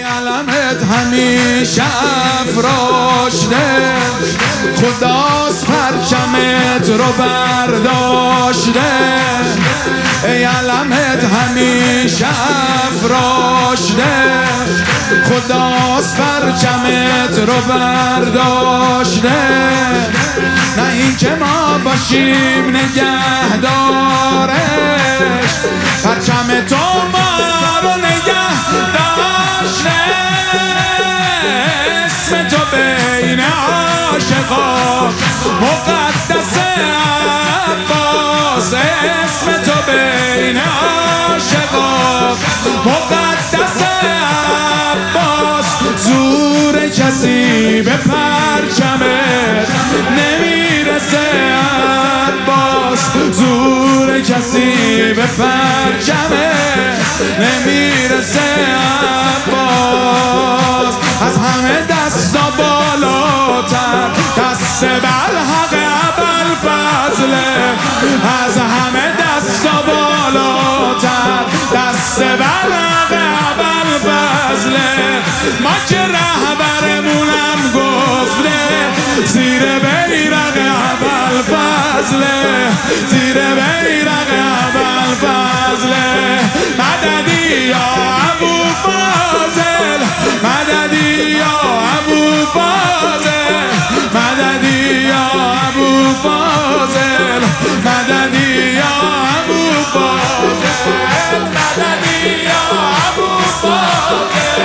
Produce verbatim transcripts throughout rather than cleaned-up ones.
علمت همیشه افراشته، خداست پرچمت رو برداشته. ای علمت همیشه افراشته، خداست پرچمت رو برداشته. نه این که ما باشیم نگهدارش، پرچم تو ما رو نگه داشته. اسم تو بین عاشقان مقدس عباس، اسم تو بین عاشقان مقدس عباس. زور کسی به پرچمت نمیرسه عباس، زور کسی به پرچمت نمیرسه عباس. از همه دستا بالاتر دست بالحق ابوالفضله، از همه دستا بالاتر دست بالحق ابوالفضله. ما که رهبرمونم گفته زیر بیرق ابوالفضله، زیر بیرق ابوالفضله. مددی یا ابوالفضل، مددی یا ابوالفضل، مددی یا ابوالفضل، مددی یا ابوالفضل، مددی یا ابوالفضل.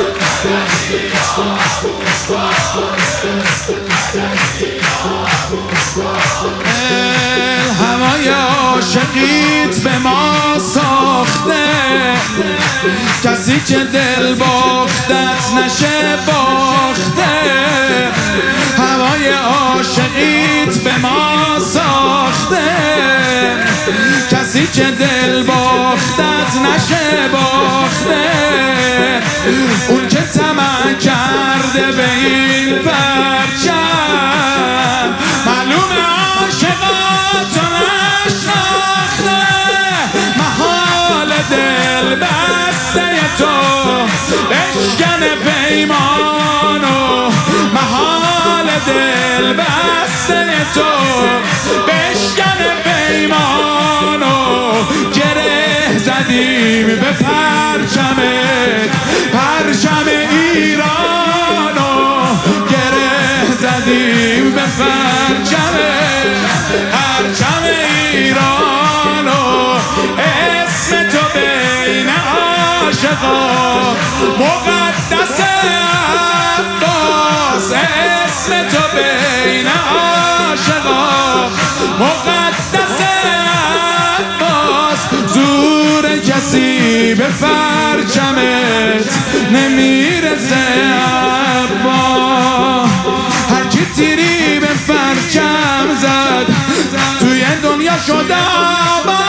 هوای عاشقیت به ما ساخته، کسی که دل باختت نشه باخته. هوای عاشقیت به ما ساخته، کسی که دل باختت نشه باخته. اون که طمع کرده به این پرچم، معلوم عاشقاتو نشناخته. محال دل بسته تو بشکن پیمانو، محال دل بسته تو بشکن پیمانو. گره زدیم به پرچمت، پرچم ایرانو. گره زدیم به پرچمت، پرچم ایرانو. اسم تو بین عاشقان مقدس عباس، اسم تو بین عاشقان مقدس عباس. زور کسی به پرچمت نمیرسه عباس. هر کی تیری به پرچم زد توی دنیا شده عباس.